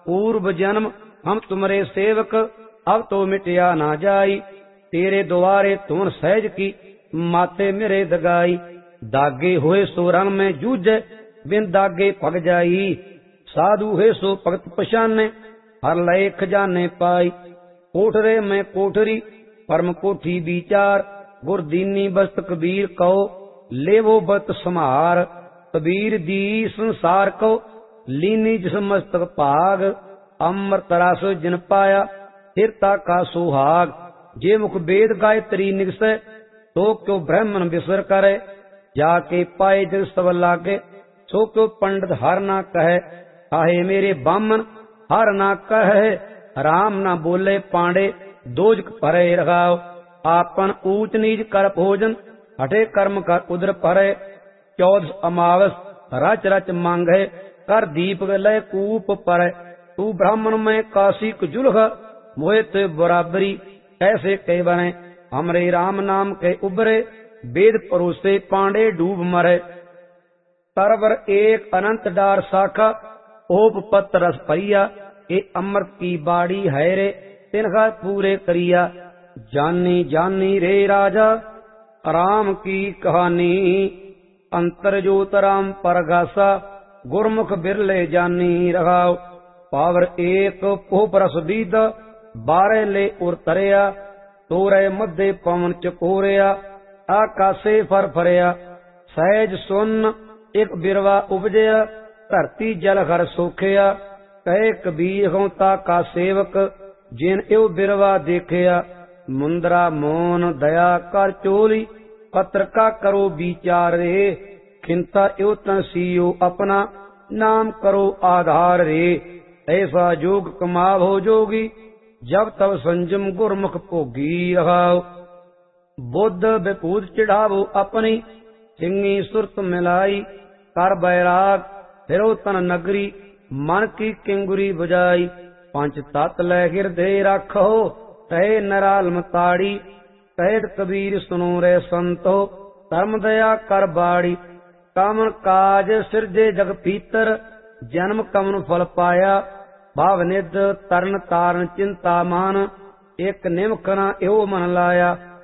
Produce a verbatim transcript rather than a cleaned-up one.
पूर्व जन्म हम तुम्हारे सेवक, अब तो मिटिया ना जाई। तेरे द्वारे तुम सहज की, माते मेरे दगाई। दागे होए सो रंग में जूझे, बिन दागे पग जाई। साधु है सो भगत पछाने, हर लय खजाने पाई। कोठरे में कोठरी, परम कोठी विचार। गुर दीनी बस्त कबीर कहो, लेवो बत समार। कबीर दी संसार को, लीनी जिस मस्तक भाग। अमृत रस जिन पाया, हिरता का सुहाग। जे मुख वेद गायत्री निगसै, तो क्यों ब्राह्मण बिसर करे। जाके पाए जग सब लागे, सो क्यों पंडित हर ना कहे। काहे मेरे बामन हर ना कहे, राम ना बोले पांडे। दोजक भरे रखाओ, आपन ऊंच नीच कर भोजन। हटे कर्म कर उदर भरे, चौदस अमावस रच रच मांगे। कर दीप लय कूप पर, तू ब्राह्मण में काशी कुजुलह। मोहित बराबरी ऐसे कह बने, हमरे राम नाम के उबरे। वेद परोसे पांडे डूब मरे। तरवर एक अनंत डार शाखा, ओप पत रस परिया। ए अमृत की बाड़ी है रे, तिनका पूरे करिया। जानी जानी रे राजा, राम की कहानी। अंतर जोत राम परगासा, गुरमुख बिरले जानी रहाओ। पावर एक पोप रस बीद, बारह ले उर तरया। तोरे मध्य पवन चकोरया, आकाशे फर फरया। सहज सुन एक बिरवा उपजया, धरती जल हर सोखया। कहे कबीर हों का सेवक, जिन एव बिरवा देखया। मुंदरा मोन दया कर चोली, पत्र का करो विचार रे। खिंता एव तन सीओ अपना, नाम करो आधार रे। ऐसा जोग कमावो जोगी, जब तब संजम गुरमुख भोगी रहाओ। बुद्ध विभूत चढ़ावो अपनी, सिंगी सुरत मिलाई। कर बैराग फिरो तन नगरी, मन की किंगुरी बुझाई। पंच तत् लै हृदय रखो, तहे नरालम ताड़ी। कहत कबीर सुनो रे संतो, धर्म दया कर बाड़ी। कामन काज सिरजे जग पीतर, जन्म कमन फल पाया। भाव निध तरन तारण चिंता मान, एक निमख न एहो मन लाया।